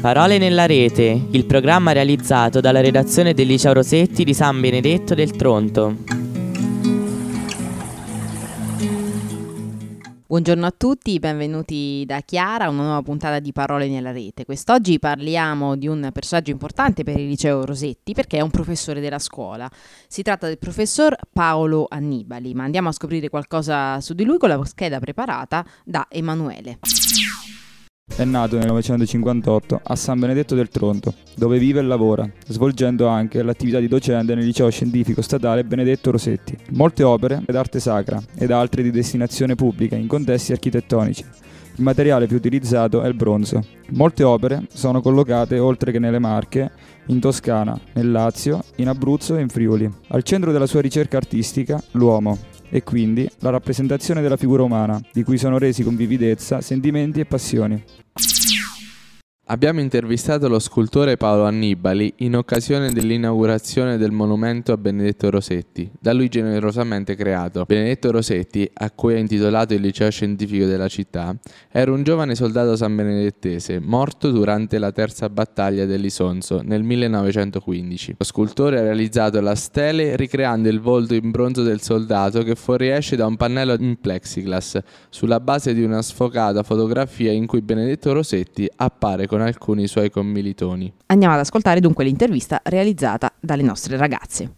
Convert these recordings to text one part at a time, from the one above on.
Parole nella rete, il programma realizzato dalla redazione del Liceo Rosetti di San Benedetto del Tronto. Buongiorno a tutti, benvenuti da Chiara a una nuova puntata di Parole nella rete. Quest'oggi parliamo di un personaggio importante per il Liceo Rosetti perché è un professore della scuola. Si tratta del professor Paolo Annibali, ma andiamo a scoprire qualcosa su di lui con la scheda preparata da Emanuele. È nato nel 1958 a San Benedetto del Tronto, dove vive e lavora, svolgendo anche l'attività di docente nel liceo scientifico statale Benedetto Rosetti. Molte opere d'arte sacra ed altre di destinazione pubblica in contesti architettonici. Il materiale più utilizzato è il bronzo. Molte opere sono collocate, oltre che nelle Marche, in Toscana, nel Lazio, in Abruzzo e in Friuli. Al centro della sua ricerca artistica, l'uomo, e quindi la rappresentazione della figura umana, di cui sono resi con vividezza sentimenti e passioni. Abbiamo intervistato lo scultore Paolo Annibali in occasione dell'inaugurazione del monumento a Benedetto Rosetti, da lui generosamente creato. Benedetto Rosetti, a cui è intitolato il liceo scientifico della città, era un giovane soldato sanbenedettese morto durante la terza battaglia dell'Isonzo nel 1915. Lo scultore ha realizzato la stele ricreando il volto in bronzo del soldato che fuoriesce da un pannello in plexiglass, sulla base di una sfocata fotografia in cui Benedetto Rosetti appare con alcuni suoi commilitoni. Andiamo ad ascoltare dunque l'intervista realizzata dalle nostre ragazze.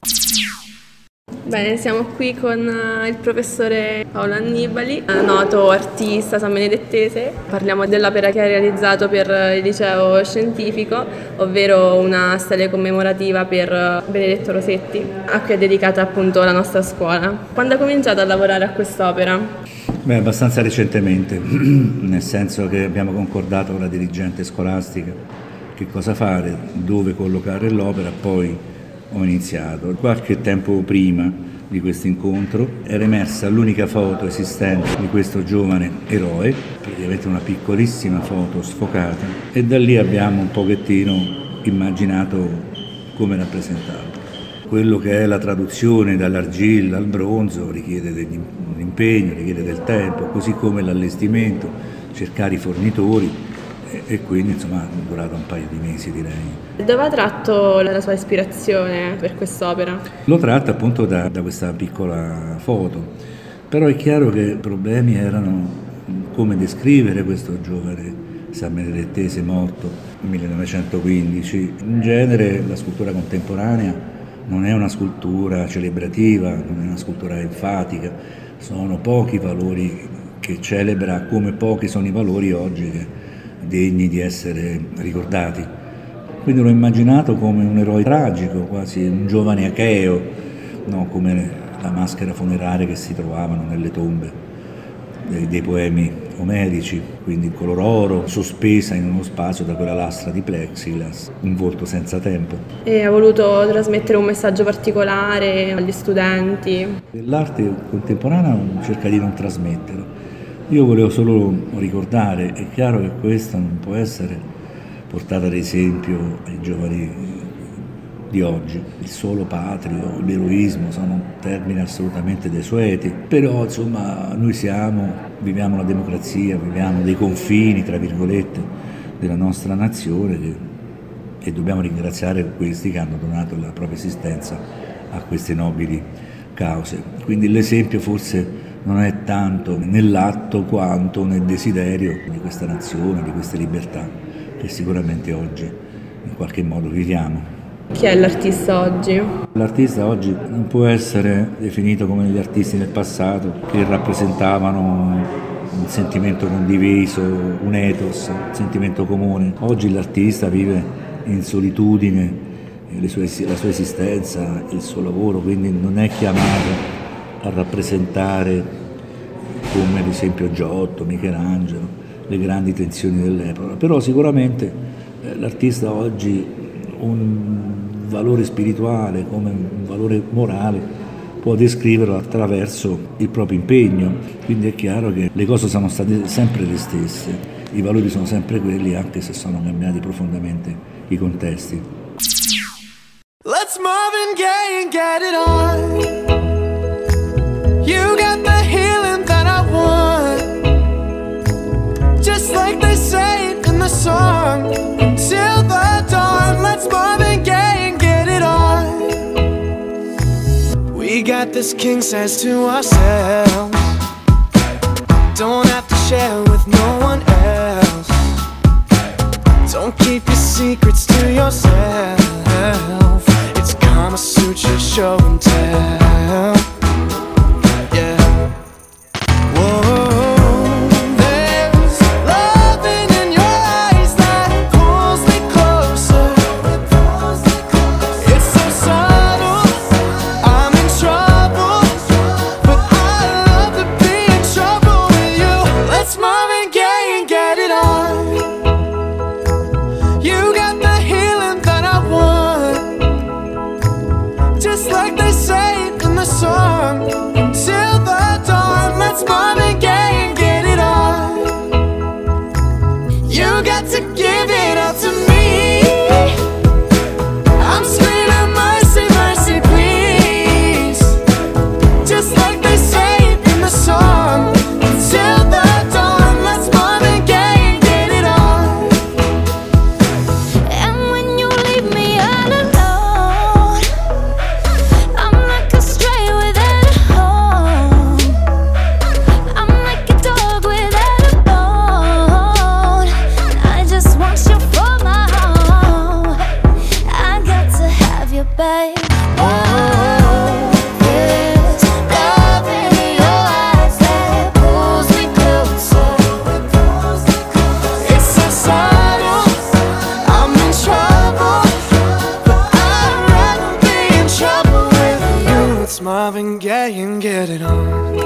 Bene, siamo qui con il professore Paolo Annibali, noto artista sanbenedettese. Parliamo dell'opera che ha realizzato per il liceo scientifico, ovvero una stele commemorativa per Benedetto Rosetti, a cui è dedicata appunto la nostra scuola. Quando ha cominciato a lavorare a quest'opera? Abbastanza recentemente, nel senso che abbiamo concordato con la dirigente scolastica che cosa fare, dove collocare l'opera, poi ho iniziato. Qualche tempo prima di questo incontro era emersa l'unica foto esistente di questo giovane eroe, praticamente una piccolissima foto sfocata, e da lì abbiamo un pochettino immaginato come rappresentarlo. Quello che è la traduzione dall'argilla al bronzo richiede dell'impegno, richiede del tempo, così come l'allestimento, cercare i fornitori e quindi insomma è durato un paio di mesi, direi. Dove ha tratto la sua ispirazione per quest'opera? L'ho tratta appunto da questa piccola foto, però è chiaro che i problemi erano come descrivere questo giovane sanbenedettese morto nel 1915. In genere la scultura contemporanea non è una scultura celebrativa, non è una scultura enfatica, sono pochi valori che celebra, come pochi sono i valori oggi degni di essere ricordati. Quindi l'ho immaginato come un eroe tragico, quasi un giovane acheo, no? Come la maschera funeraria che si trovavano nelle tombe dei poemi omerici, quindi in color oro, sospesa in uno spazio da quella lastra di plexiglass, un volto senza tempo. E ha voluto trasmettere un messaggio particolare agli studenti? L'arte contemporanea cerca di non trasmetterlo. Io volevo solo ricordare, è chiaro che questa non può essere portata ad esempio ai giovani di oggi. Il solo patrio, l'eroismo sono termini assolutamente desueti, però insomma noi viviamo la democrazia, viviamo dei confini, tra virgolette, della nostra nazione e dobbiamo ringraziare questi che hanno donato la propria esistenza a queste nobili cause. Quindi l'esempio forse non è tanto nell'atto quanto nel desiderio di questa nazione, di queste libertà che sicuramente oggi in qualche modo viviamo. Chi è l'artista oggi? L'artista oggi non può essere definito come gli artisti del passato che rappresentavano un sentimento condiviso, un ethos, un sentimento comune. Oggi l'artista vive in solitudine la sua esistenza, il suo lavoro, quindi non è chiamato a rappresentare come ad esempio Giotto, Michelangelo, le grandi tensioni dell'epoca. Però sicuramente l'artista oggi un valore spirituale come un valore morale può descriverlo attraverso il proprio impegno, quindi è chiaro che le cose sono state sempre le stesse, i valori sono sempre quelli anche se sono cambiati profondamente i contesti. Let's Marvin Gaye and get it on. You got the healing that I want, just like they say in the song. Until this king size to ourselves. Don't have to share with no one else. Don't keep your secrets to yourself. It's Kama Sutra show and tell. Yeah. Whoa. There's loving in your eyes that pulls me closer. It's so subtle, I'm in trouble, but I love to be in trouble with you. Let's Marvin Gaye and get it on. You got the healing that I want, just like they say in the song. Until the dawn, let's Marvin Gaye and get it on. You got to give it up to me. I'm screaming mercy, mercy, please, just like they say in the song. Until the dawn, let's Marvin Gaye and get it on. And when you leave me all alone, I'm like a stray without a home. I'm like a dog without a bone. I just want you for my home. I got to have you, babe. Oh, there's love in your eyes that pulls me closer. It's so subtle, I'm in trouble, but I'd rather be in trouble with you. It's Marvin Gaye and get it on.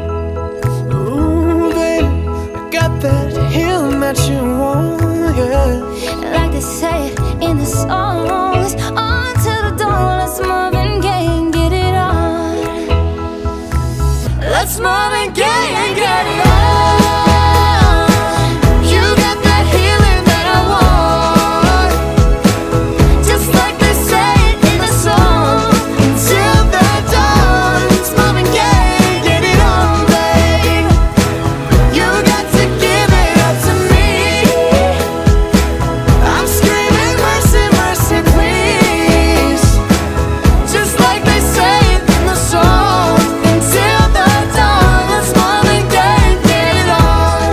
Ooh, baby, I got that healing that you want, yeah. Like they say in the songs, until the dawn, let's Marvin Gaye and get it on. Let's Marvin Gaye and get it on. You got that healing that I want, just like they say in the song. Until the dawn, it's Marvin Gaye, get it on, babe. You got to give it up to me. I'm screaming mercy, mercy, please, just like they say in the song. Until the dawn, let's Marvin Gaye, get it on,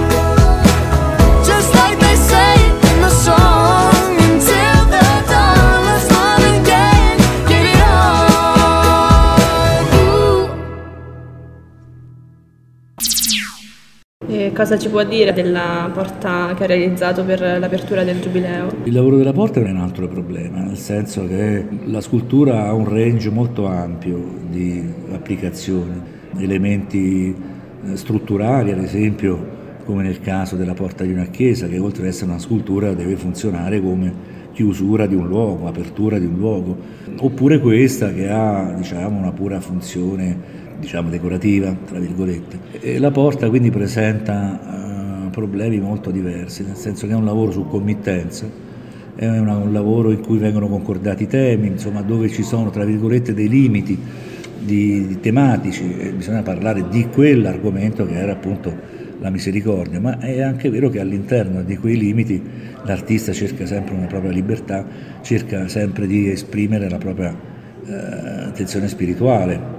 just like they say in the song. Until the dawn, let's Marvin Gaye, get it on. E cosa ci può dire della porta che ha realizzato per l'apertura del Giubileo? Il lavoro della porta è un altro problema, nel senso che la scultura ha un range molto ampio di applicazioni, elementi strutturali, ad esempio, come nel caso della porta di una chiesa, che oltre ad essere una scultura deve funzionare come chiusura di un luogo, apertura di un luogo, oppure questa che ha, diciamo, una pura funzione, diciamo, decorativa, tra virgolette. E la porta quindi presenta problemi molto diversi, nel senso che è un lavoro su committenza, è un lavoro in cui vengono concordati i temi, insomma, dove ci sono, tra virgolette, dei limiti di tematici, e bisogna parlare di quell'argomento che era appunto la misericordia, ma è anche vero che all'interno di quei limiti l'artista cerca sempre una propria libertà, cerca sempre di esprimere la propria attenzione spirituale.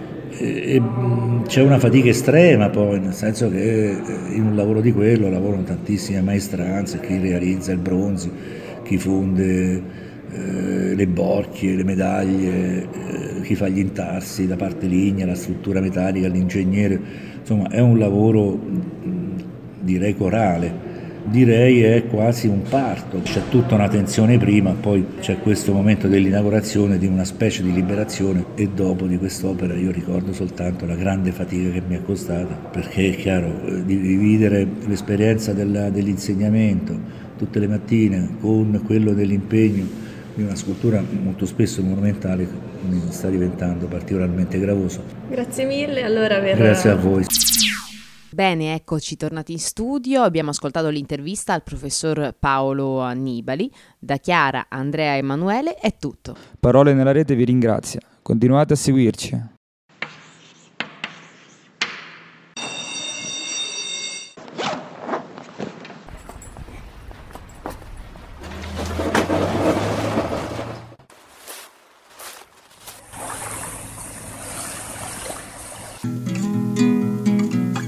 C'è una fatica estrema poi, nel senso che in un lavoro di quello lavorano tantissime maestranze, chi realizza il bronzo, chi fonde le borchie, le medaglie, chi fa gli intarsi, la parte lignea, la struttura metallica, l'ingegnere, insomma è un lavoro direi corale, direi è quasi un parto, c'è tutta una tensione prima, poi c'è questo momento dell'inaugurazione di una specie di liberazione, e dopo di quest'opera io ricordo soltanto la grande fatica che mi è costata, perché è chiaro, dividere l'esperienza dell'insegnamento tutte le mattine con quello dell'impegno di una scultura molto spesso monumentale mi sta diventando particolarmente gravoso. Grazie mille allora Grazie a voi. Bene, eccoci tornati in studio, abbiamo ascoltato l'intervista al professor Paolo Annibali. Da Chiara, Andrea e Emanuele è tutto. Parole nella Rete vi ringrazia, continuate a seguirci.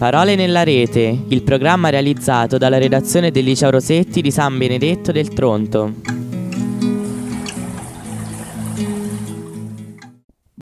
Parole nella rete, il programma realizzato dalla redazione del Liceo Rosetti di San Benedetto del Tronto.